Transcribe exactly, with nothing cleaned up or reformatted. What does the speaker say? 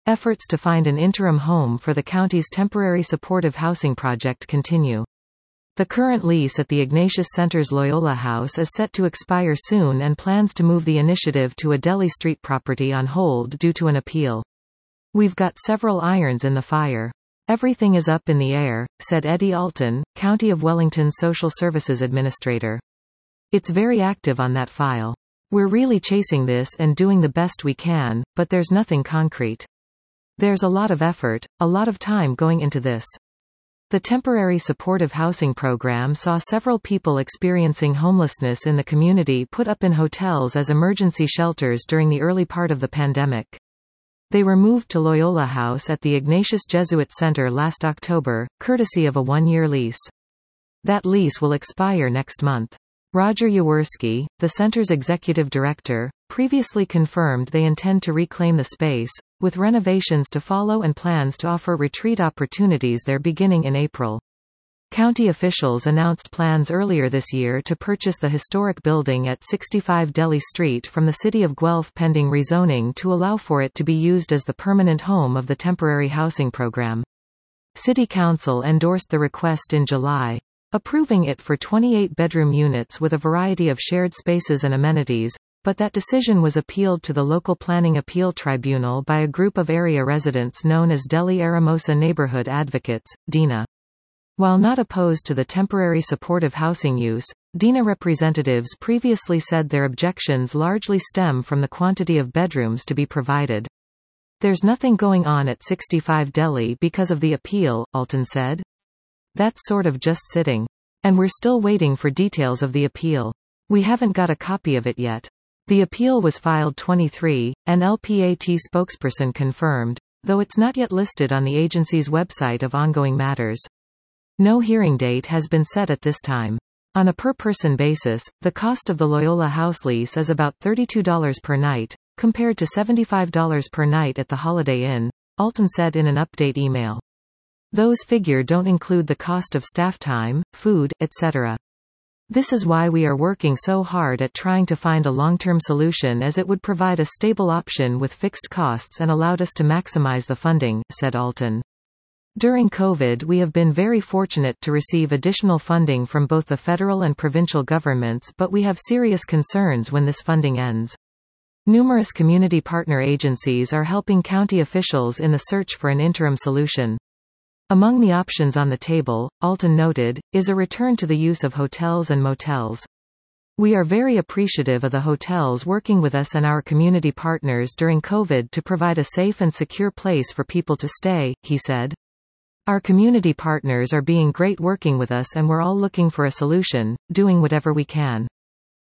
Efforts to find an interim home for the county's temporary supportive housing project continue. The current lease at the Ignatius Center's Loyola House is set to expire soon, and plans to move the initiative to a Delhi Street property on hold due to an appeal. "We've got several irons in the fire. Everything is up in the air," said Eddie Alton, County of Wellington Social Services Administrator. "It's very active on that file. We're really chasing this and doing the best we can, but there's nothing concrete. There's a lot of effort, a lot of time going into this." The temporary supportive housing program saw several people experiencing homelessness in the community put up in hotels as emergency shelters during the early part of the pandemic. They were moved to Loyola House at the Ignatius Jesuit Center last October, courtesy of a one-year lease. That lease will expire next month. Roger Yaworski, the center's executive director, previously confirmed they intend to reclaim the space, with renovations to follow and plans to offer retreat opportunities there beginning in April. County officials announced plans earlier this year to purchase the historic building at sixty-five Delhi Street from the city of Guelph pending rezoning to allow for it to be used as the permanent home of the temporary housing program. City Council endorsed the request in July, approving it for twenty-eight bedroom units with a variety of shared spaces and amenities, but that decision was appealed to the local planning appeal tribunal by a group of area residents known as Delhi Aramosa Neighborhood Advocates, D I N A. While not opposed to the temporary supportive housing use, D I N A representatives previously said their objections largely stem from the quantity of bedrooms to be provided. "There's nothing going on at sixty-five Delhi because of the appeal," Alton said. "That's sort of just sitting. And we're still waiting for details of the appeal. We haven't got a copy of it yet." The appeal was filed twenty-three, an L P A T spokesperson confirmed, though it's not yet listed on the agency's website of ongoing matters. No hearing date has been set at this time. On a per-person basis, the cost of the Loyola House lease is about thirty-two dollars per night, compared to seventy-five dollars per night at the Holiday Inn, Alton said in an update email. Those figures don't include the cost of staff time, food, et cetera. "This is why we are working so hard at trying to find a long-term solution, as it would provide a stable option with fixed costs and allowed us to maximize the funding," said Alton. "During COVID, we have been very fortunate to receive additional funding from both the federal and provincial governments, but we have serious concerns when this funding ends. Numerous community partner agencies are helping county officials in the search for an interim solution. Among the options on the table," Alton noted, "is a return to the use of hotels and motels. We are very appreciative of the hotels working with us and our community partners during COVID to provide a safe and secure place for people to stay," he said. "Our community partners are being great working with us, and we're all looking for a solution, doing whatever we can."